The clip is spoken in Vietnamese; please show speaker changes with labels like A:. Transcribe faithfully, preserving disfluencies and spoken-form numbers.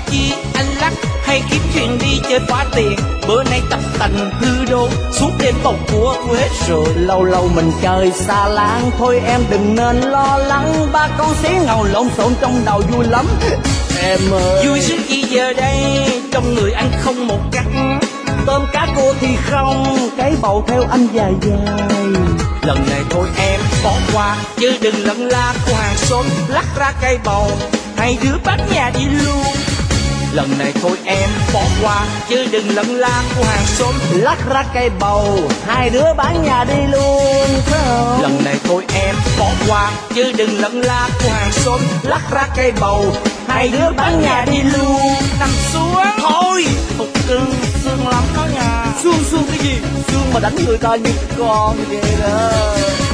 A: chi anh lắc hay kiếm chuyện đi chơi phá tiền. Bữa nay tập tành hư đô, suốt đêm bầu của Huế. Rồi lâu lâu mình chơi xa láng, thôi em đừng nên lo lắng. Ba con xí ngầu lộn xộn trong đầu vui lắm em ơi. Vui sướng gì giờ đây, trong người anh không một cắt. Tôm cá cua thì không, cái bầu theo anh dài dài. Lần này thôi em bỏ qua, chứ đừng lận la của hàng xóm. Lắc ra cây bầu, hai đứa bán nhà đi luôn. Lần này thôi em bỏ qua, chứ đừng lận la của hàng xóm. Lắc ra cây bầu, hai đứa bán nhà đi luôn. Lần này thôi em bỏ qua, chứ đừng lận la của hàng xóm. Lắc ra cây bầu, hai đứa bán nhà đi luôn. Nằm xuống thôi, một cưng xương lắm đó nha. Xương xương cái gì? Xương mà đánh người ta như con vậy đó.